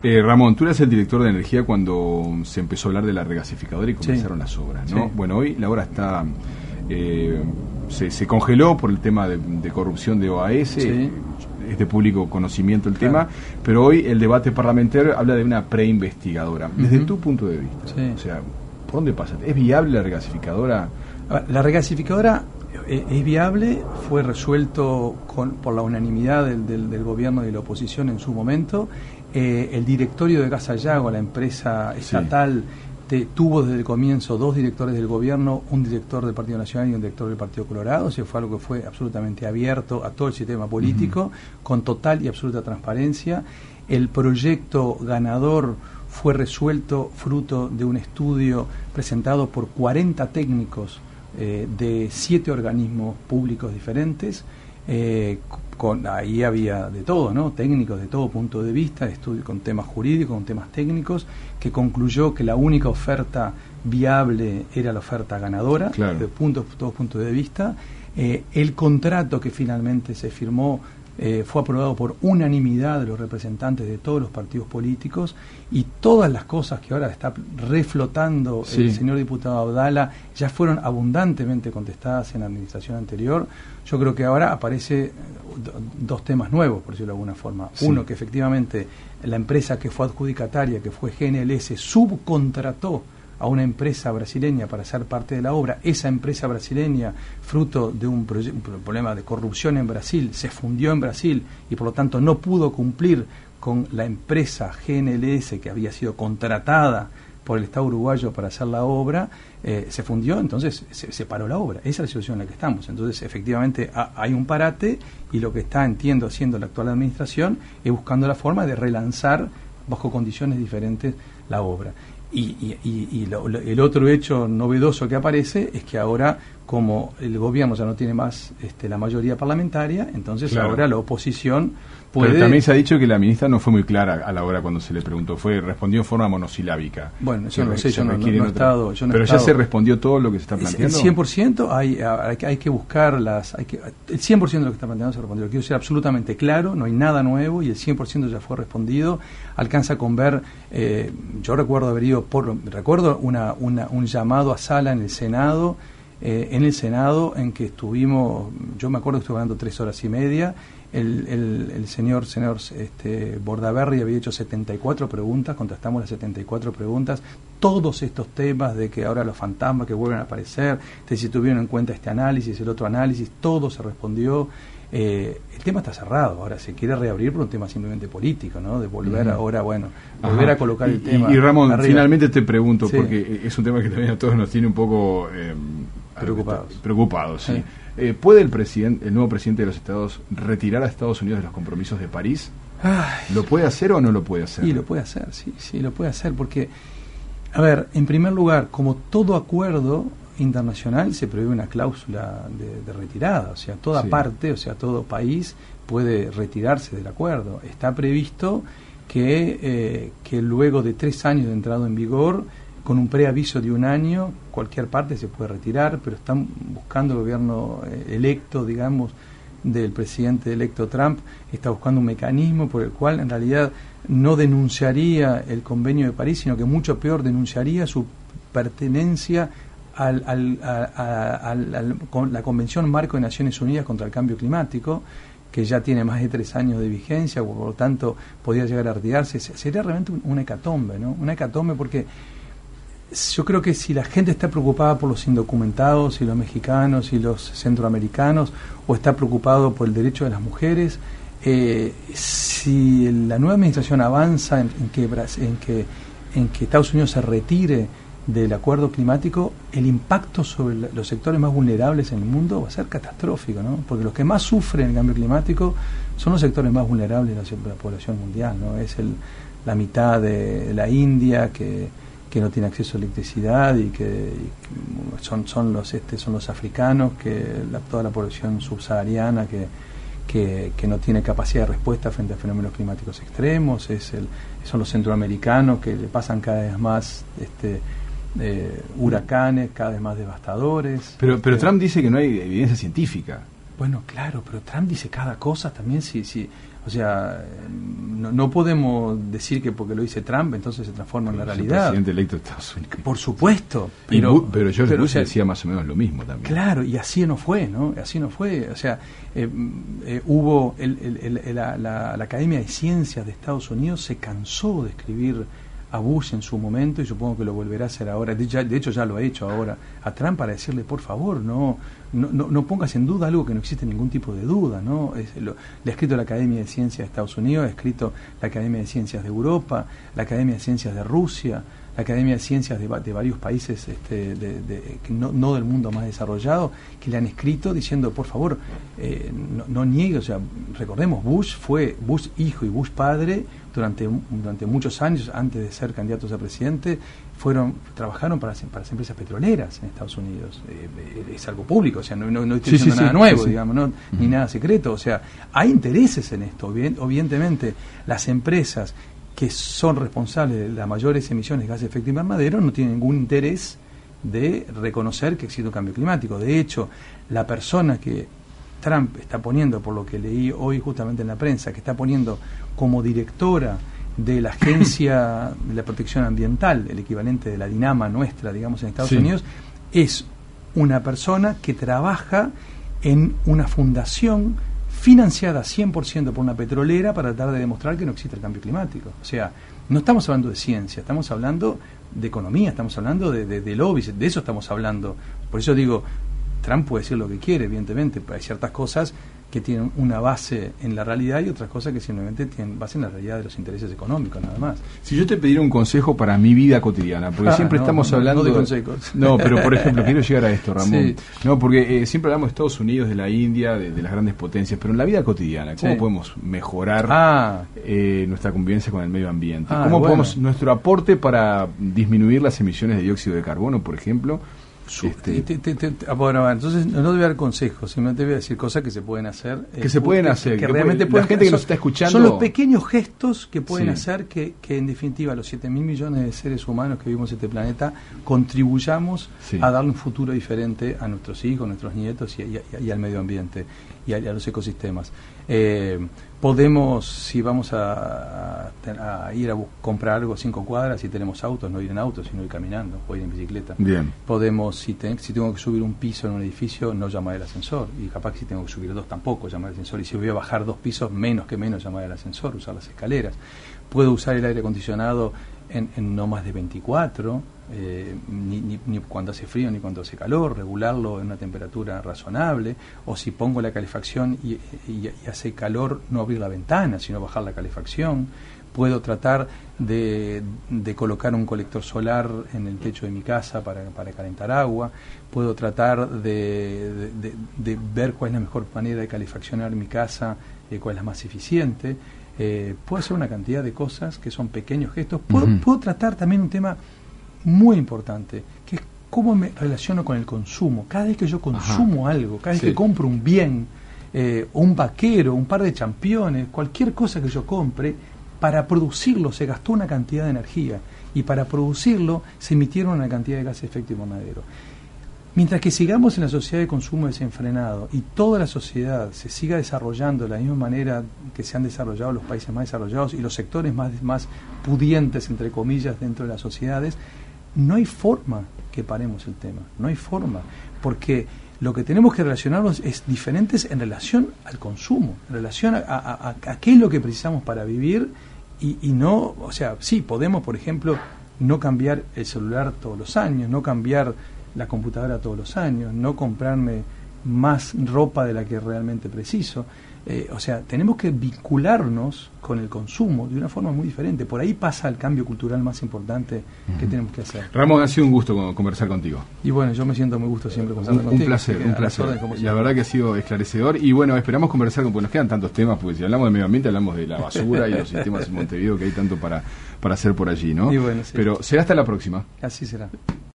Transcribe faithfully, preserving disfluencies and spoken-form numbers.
Eh, Ramón, tú eras el director de energía cuando se empezó a hablar de la regasificadora y comenzaron sí. las obras, ¿no? Sí. Bueno, hoy la obra está eh, se, se congeló por el tema de, de corrupción de O A S, sí. es de público conocimiento el claro. tema, pero hoy el debate parlamentario habla de una preinvestigadora. Desde uh-huh. tu punto de vista, sí. o sea, ¿por dónde pasa? ¿Es viable la regasificadora? La regasificadora es viable, fue resuelto con, por la unanimidad del, del, del gobierno y de la oposición en su momento. Eh, el directorio de Gas Sayago, la empresa estatal, sí. te, tuvo desde el comienzo dos directores del gobierno, un director del Partido Nacional y un director del Partido Colorado. O sea, fue algo que fue absolutamente abierto a todo el sistema político, uh-huh. con total y absoluta transparencia. El proyecto ganador fue resuelto fruto de un estudio presentado por cuarenta técnicos eh, de siete organismos públicos diferentes. Eh, con, ahí había de todo, ¿no? Técnicos de todo punto de vista, estudio con temas jurídicos, con temas técnicos, que concluyó que la única oferta viable era la oferta ganadora, claro. de puntos, todos puntos de vista. Eh, el contrato que finalmente se firmó eh, fue aprobado por unanimidad de los representantes de todos los partidos políticos, y todas las cosas que ahora está reflotando sí. el señor diputado Abdala ya fueron abundantemente contestadas en la administración anterior. Yo creo que ahora aparece dos temas nuevos, por decirlo de alguna forma. Sí. Uno, que efectivamente la empresa que fue adjudicataria, que fue G N L S, subcontrató a una empresa brasileña para ser parte de la obra. Esa empresa brasileña, fruto de un, proye- un problema de corrupción en Brasil, se fundió en Brasil y por lo tanto no pudo cumplir con la empresa G N L S que había sido contratada por el Estado uruguayo para hacer la obra. Eh, se fundió, entonces se, se paró la obra. Esa es la situación en la que estamos. Entonces, efectivamente, ha, hay un parate, y lo que está, entiendo, haciendo la actual administración es buscando la forma de relanzar bajo condiciones diferentes la obra. Y, y, y, y lo, lo, el otro hecho novedoso que aparece es que ahora, como el gobierno ya no tiene más este, la mayoría parlamentaria, entonces claro. ahora la oposición puede... Pero también se ha dicho que la ministra no fue muy clara a la hora cuando se le preguntó, fue respondió en forma monosilábica. Bueno, eso no lo sé, yo no, no, no he estado... Yo no pero he ya estado, se respondió todo lo que se está planteando. El cien por ciento hay, hay, hay que buscar las... Hay que, el cien por ciento de lo que está planteando se respondió. Quiero ser absolutamente claro, no hay nada nuevo y el cien por ciento ya fue respondido. Alcanza con ver... Eh, yo recuerdo haber ido por... Recuerdo una, una, un llamado a sala en el Senado, eh, en el Senado en que estuvimos... Yo me acuerdo que estuve hablando tres horas y media. El, el, el señor, señor este, Bordaberry había hecho setenta y cuatro preguntas, contestamos las setenta y cuatro preguntas, todos estos temas de que ahora los fantasmas que vuelven a aparecer, de si tuvieron en cuenta este análisis, el otro análisis, todo se respondió. Eh, el tema está cerrado, ahora se quiere reabrir por un tema simplemente político, ¿no? De volver uh-huh. ahora, bueno, volver Ajá. a colocar el y, tema. Y, y Ramón, arriba. Finalmente te pregunto, sí. porque es un tema que también a todos nos tiene un poco eh, preocupados. Preocupados, sí. sí. Eh, ¿Puede el presidente, el nuevo presidente de los Estados retirar a Estados Unidos de los compromisos de París? Ay. ¿Lo puede hacer o no lo puede hacer? Sí, lo puede hacer, sí, sí, lo puede hacer, porque, a ver, en primer lugar, como todo acuerdo internacional, se prevé una cláusula de, de retirada, o sea, toda sí. parte, o sea, todo país puede retirarse del acuerdo. Está previsto que, eh, que luego de tres años de entrada en vigor, con un preaviso de un año, cualquier parte se puede retirar, pero están buscando el gobierno eh, electo, digamos, del presidente electo Trump, está buscando un mecanismo por el cual en realidad no denunciaría el convenio de París, sino que mucho peor denunciaría su pertenencia al, al, a, a, al, al, con la Convención Marco de Naciones Unidas contra el Cambio Climático, que ya tiene más de tres años de vigencia, por lo tanto podría llegar a retirarse. Sería realmente una hecatombe, ¿no? Una hecatombe porque yo creo que si la gente está preocupada por los indocumentados y los mexicanos y los centroamericanos, o está preocupado por el derecho de las mujeres, eh, si la nueva administración avanza en, en, que, en, que, en que Estados Unidos se retire del acuerdo climático, el impacto sobre la, los sectores más vulnerables en el mundo va a ser catastrófico, ¿no? Porque los que más sufren el cambio climático son los sectores más vulnerables de la, la población mundial, ¿no? Es el, la mitad de la India que que no tiene acceso a electricidad y que, y que son son los este son los africanos, que la, toda la población subsahariana que, que que no tiene capacidad de respuesta frente a fenómenos climáticos extremos, es el son los centroamericanos que le pasan cada vez más este eh, huracanes cada vez más devastadores. Pero pero este, Trump dice que no hay evidencia científica. Bueno, claro, pero Trump dice cada cosa también. Si, si, O sea, no, no podemos decir que porque lo dice Trump entonces se transforma en la realidad. El presidente electo de Estados Unidos. Por supuesto. Pero, Bu- pero George Bush decía más o menos lo mismo también. Claro, y así no fue, ¿no? Así no fue. O sea, eh, eh, hubo el, el, el, la, la, la Academia de Ciencias de Estados Unidos se cansó de escribir a Bush en su momento, y supongo que lo volverá a hacer ahora. De, ya, de hecho ya lo ha hecho ahora a Trump, para decirle, por favor, no no, no, no pongas en duda algo que no existe ningún tipo de duda, ¿no? Es, lo, le ha escrito la Academia de Ciencias de Estados Unidos, ha escrito la Academia de Ciencias de Europa, la Academia de Ciencias de Rusia, la Academia de Ciencias de, de varios países este, de, de, que no, no del mundo más desarrollado, que le han escrito diciendo, por favor, eh, no, no niegue, o sea, recordemos, Bush fue Bush hijo y Bush padre durante durante muchos años, antes de ser candidatos a presidente, fueron trabajaron para, para las empresas petroleras en Estados Unidos. Eh, es algo público, o sea, no, no, no estoy sí, diciendo sí, nada sí, nuevo, sí, sí. digamos, no, uh-huh. ni nada secreto, o sea, hay intereses en esto, evidentemente, las empresas que son responsables de las mayores emisiones de gases de efecto invernadero no tienen ningún interés de reconocer que existe un cambio climático. De hecho, la persona que Trump está poniendo, por lo que leí hoy justamente en la prensa, que está poniendo como directora de la Agencia de la Protección Ambiental, el equivalente de la DINAMA nuestra, digamos, en Estados sí. Unidos, es una persona que trabaja en una fundación financiada cien por ciento por una petrolera para tratar de demostrar que no existe el cambio climático. O sea, no estamos hablando de ciencia, estamos hablando de economía, estamos hablando de, de, de lobbies, de eso estamos hablando. Por eso digo, Trump puede decir lo que quiere, evidentemente, pero hay ciertas cosas que tienen una base en la realidad y otras cosas que simplemente tienen base en la realidad de los intereses económicos, nada más. Si yo te pediera un consejo para mi vida cotidiana, porque ah, siempre no, estamos no, hablando no de consejos. No, pero por ejemplo, quiero llegar a esto, Ramón. Sí. No, porque eh, siempre hablamos de Estados Unidos, de la India, de, de las grandes potencias, pero en la vida cotidiana, ¿cómo sí. podemos mejorar ah. eh, nuestra convivencia con el medio ambiente? Ah, ¿Cómo bueno. podemos, nuestro aporte para disminuir las emisiones de dióxido de carbono, por ejemplo? Este, te, te, te, te, bueno, entonces no te voy a dar consejos, simplemente voy a decir cosas que se pueden hacer. Que eh, se pueden hacer, que, que que realmente puede, pueden, la gente que son, nos está escuchando. Son los pequeños gestos que pueden sí. hacer que, que, en definitiva, los siete mil millones de seres humanos que vivimos en este planeta contribuyamos sí. a darle un futuro diferente a nuestros hijos, nuestros nietos y, y, y al medio ambiente y a, y a los ecosistemas. Eh, podemos, si vamos a, a, a ir a comprar algo a cinco cuadras, si tenemos autos, no ir en auto, sino ir caminando o ir en bicicleta. Bien. Podemos, si, te, si tengo que subir un piso en un edificio, no llamar el ascensor, y capaz que si tengo que subir dos tampoco llamar el ascensor, y si voy a bajar dos pisos, menos que menos llamar el ascensor, usar las escaleras. Puedo usar el aire acondicionado en, en no más de veinticuatro, eh, ni, ni, ni cuando hace frío ni cuando hace calor, regularlo en una temperatura razonable, o si pongo la calefacción y, y, y hace calor, no abrir la ventana, sino bajar la calefacción. Puedo tratar de, de colocar un colector solar en el techo de mi casa para, para calentar agua. Puedo tratar de, de, de, de ver cuál es la mejor manera de calefaccionar mi casa, eh, cuál es la más eficiente. Eh, puedo hacer una cantidad de cosas que son pequeños gestos. Puedo, uh-huh. puedo tratar también un tema muy importante, que es cómo me relaciono con el consumo. Cada vez que yo consumo Ajá. algo, cada vez sí. que compro un bien, eh, un vaquero, un par de championes, cualquier cosa que yo compre, para producirlo se gastó una cantidad de energía y para producirlo se emitieron una cantidad de gases de efecto invernadero. Mientras que sigamos en la sociedad de consumo desenfrenado y toda la sociedad se siga desarrollando de la misma manera que se han desarrollado los países más desarrollados y los sectores más, más pudientes, entre comillas, dentro de las sociedades, no hay forma que paremos el tema, no hay forma, porque lo que tenemos que relacionarnos es diferentes en relación al consumo, en relación a, a, a, a qué es lo que precisamos para vivir y, y no, o sea, sí, podemos, por ejemplo, no cambiar el celular todos los años, no cambiar la computadora todos los años, no comprarme más ropa de la que realmente preciso. Eh, o sea, tenemos que vincularnos con el consumo de una forma muy diferente. Por ahí pasa el cambio cultural más importante uh-huh. que tenemos que hacer. Ramón, ha sido un gusto conversar contigo. Y bueno, yo me siento muy gusto siempre conversando un, contigo. Un placer, un placer. Órdenes, la verdad que ha sido esclarecedor y bueno, esperamos conversar con, porque nos quedan tantos temas, porque si hablamos de medio ambiente hablamos de la basura y los sistemas en Montevideo, que hay tanto para, para hacer por allí, ¿no? Y bueno, sí. Pero será hasta la próxima. Así será.